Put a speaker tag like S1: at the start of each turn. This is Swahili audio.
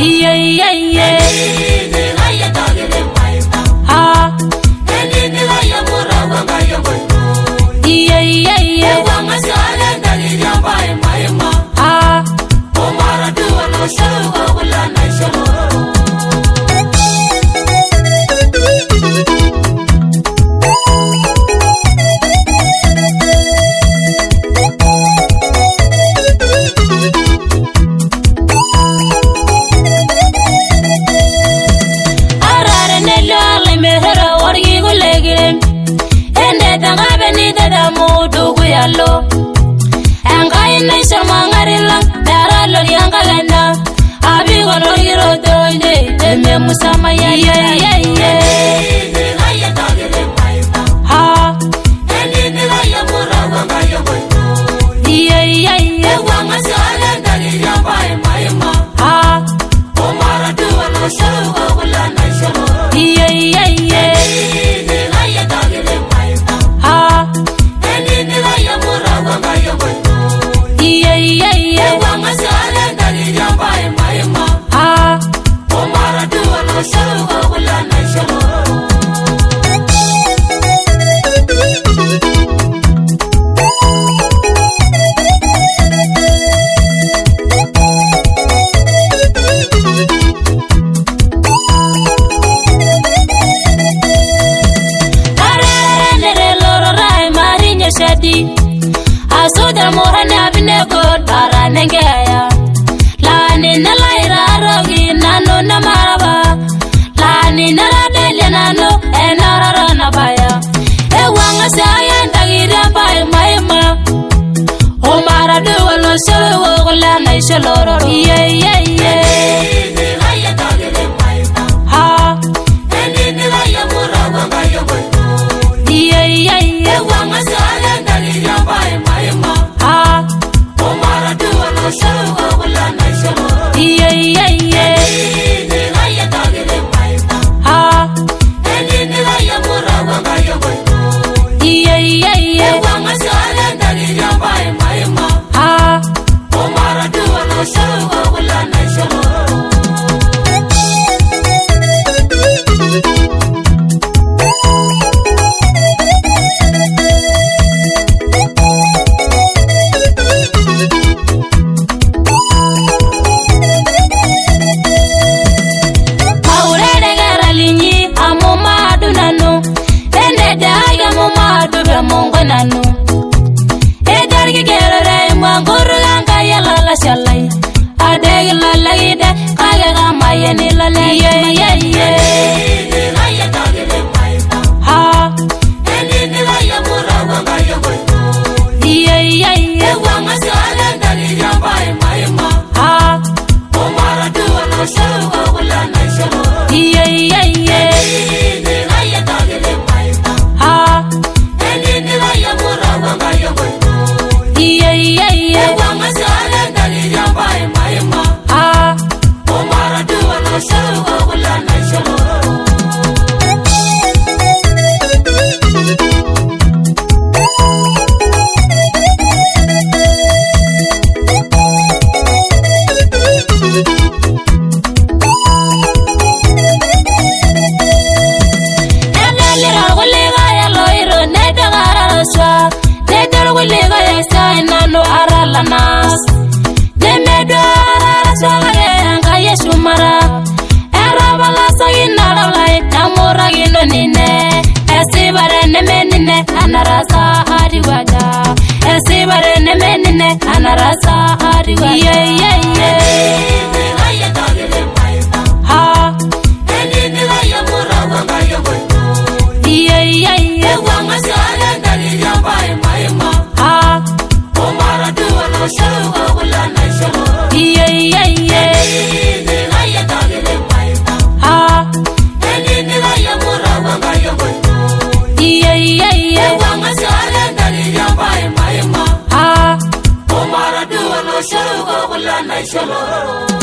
S1: Yeah, yeah, yeah. Ah. Yeah, yeah, yeah. Ah. Hello, and I nation mangarilla, Daralo Yangalena, Abigo Hero Doide, the Musama, yeah, yeah, yeah. Ha, and in the Layamura, yeah, yeah, yeah. One was silent, and in your my ha, Omara do a no show, yeah, yeah, yeah. Ha. Yeah, yeah, yeah. Ah. Omara do a no show, Asuda mohana binego taranengaya lani nalaira rogi nano namaraba lani naradele nano enarara nabaya ewanga saya ndagira bai maima omara do lo solo gola na solo yeah yeah yeah ha yeah yeah yeah ewanga saya ndagira bai maima ah omara do no show yeah yeah yeah ah yeah yeah yeah ah omara do no show Mongonano edargi gerere manguru langa yalla la shalai adeg la laide kage ga mayeni la le yeah yeah yeah ha eni la yamura wanga yoy yeah yeah yeah wanga sala ndali ya bai maima ha omara do no show wala na show yeah yeah yeah ha yeah yeah yeah ah omara do no show wala na show no aralanas de medara swagare anga yeshumara era bala sagina lai namura gino nine esibare ne menine anarasa ariwada esibare ne menine anarasa ariwada yeah yeah yeah ha enini la yamura wanga yoy yeah yeah yeah wanga sala ndali ya bai maima ha omara do no show wala na show yeah yeah yeah ah enini la yamura wanga yoy yeah yeah yeah wanga sala ndali ya bai maima ah omara do no show wala na show